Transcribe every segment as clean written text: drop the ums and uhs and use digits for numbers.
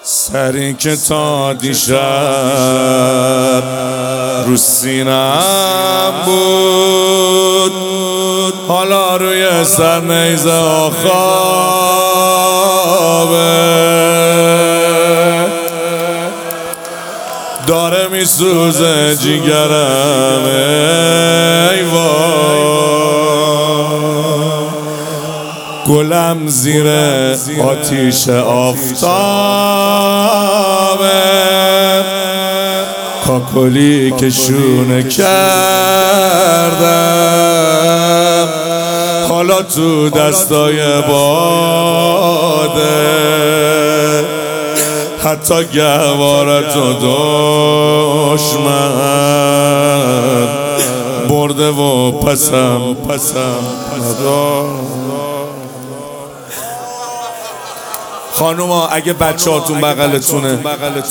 سری که تا دیشب رو سینم بود، حالا روی سر نیزه خوابه، داره میسوزه جیگرم ای وای، گلم زیر آتیش آفتابه، کاکلی که شونه کردم حالا تو دستای باده، حتی گهوارت و دشمن برده و پسم ندار. خانوما اگه بچه هاتون بغلتونه،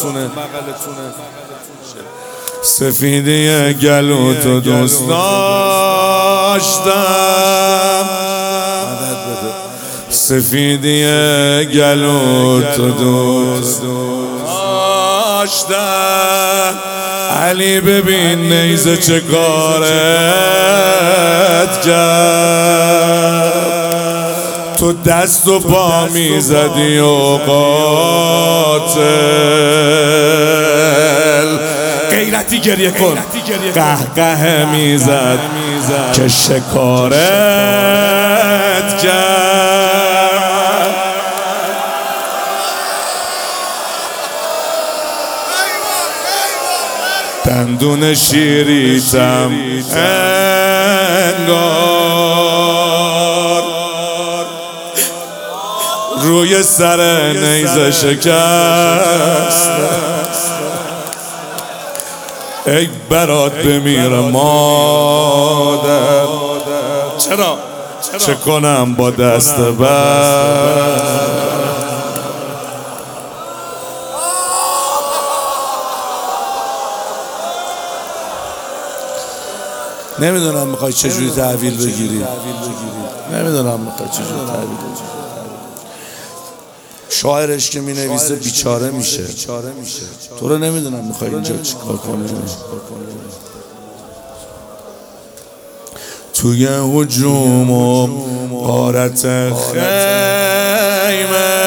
سفیدی گلوتو دوست داشتم، سفیدی گلوتو دوست داشتم، علی ببین نیزه چه کارت کرد، تو دست و پا میزدی و قاتل غیرتی گریه کن، قهقه میزد که شکارت کرد. دندون شیریتم انگار روی سر نیزه شکست، ای برات بمیر مادر، چرا چه کنم با دست بر، نمیدونم میخوای چجوری تحویل بگیری، نمیدونم میخوای چجوری تحویل بگیری. شاعرش که مینویسه بیچاره میشه، تو رو نمیدونم میخوای اینجا چیکار کنی. توی هجوم و غارت خیمه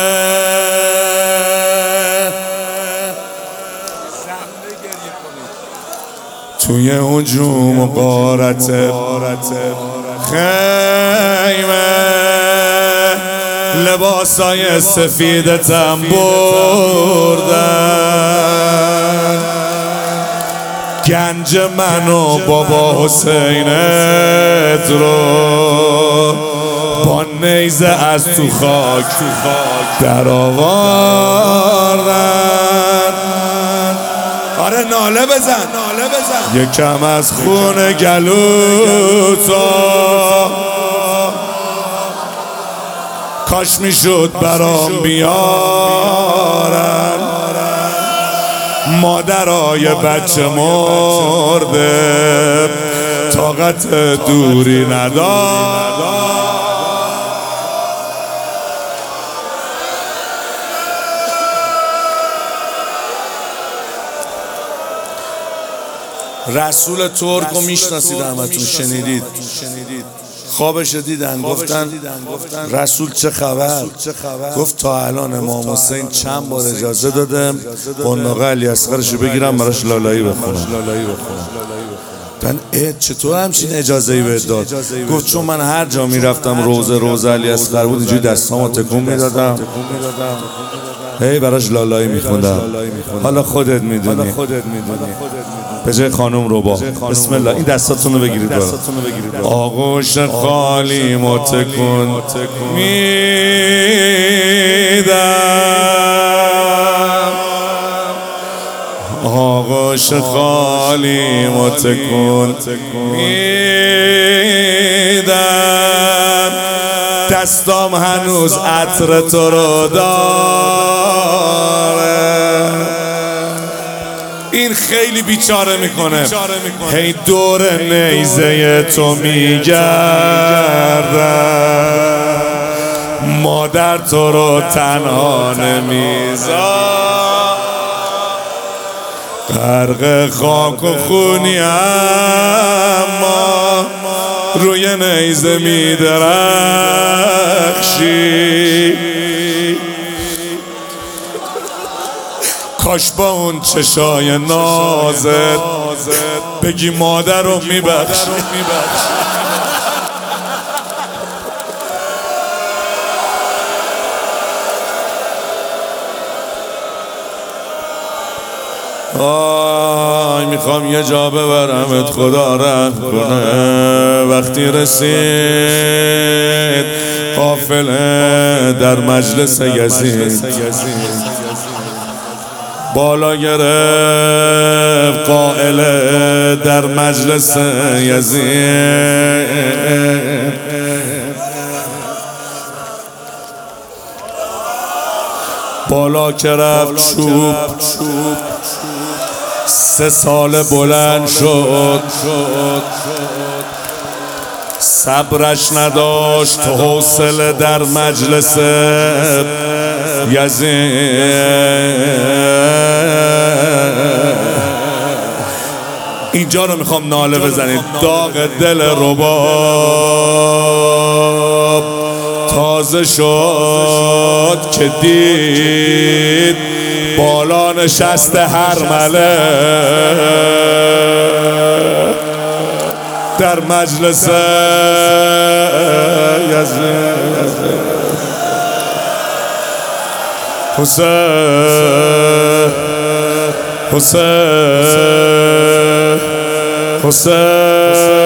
توی هجوم و غارت خیمه لباسای سفیدتم بردن، گنج من و بابا حسینت رو با نیزه از تو خاک در آوردن. آره ناله بزن یکم از خون گلوتا، کاش میشد برام بیارن، مادرای بچه مرده طاقت دوری ندارن. رسول ترک رو میشناسید همتون، شنیدید خوابش دیدن، گفتن رسول چه خبر؟ گفت تا الان امام حسین چند بار اجازه داده قناقه علی اصغرش رو بگیرم براش لالایی بخونم. چطور همچین اجازه‌ای بهت داد؟ گفت چون من هر جا میرفتم روزه علی اصغر بود اینجوری دستامو تکون میدادم، هی براش لالایی میخوندم. حالا خودت میدونی، به جای خانم رو با بسم الله این دستاتون رو بگیرید، آغوش خالی متکن میدم، آغوش خالی متکن میدم، دستام هنوز عطر تو رو داره. این خیلی بیچاره میکنه، هی دور نیزه تو میگردم، مادر تو رو تنها نمیذار، غرق خاک و خونی اما روی نیزه میدرخشی. کاش با اون چشای نازت بگی مادر رو میبخشی. آی میخوام یه جا ببرمت خدا رحم کنه. وقتی رسید قافله در مجلس یزید، بالا گرفت قائله در مجلس یزید. بالا که رفت چوب 3 سال بلند شد، صبرش نداشت حوصله در مجلس یزید. اینجا رو میخوام ناله بزنید. داغ دل رباب تازه شد که دید بالا نشسته هرمله در مجلس یزید. حسین حسین حسین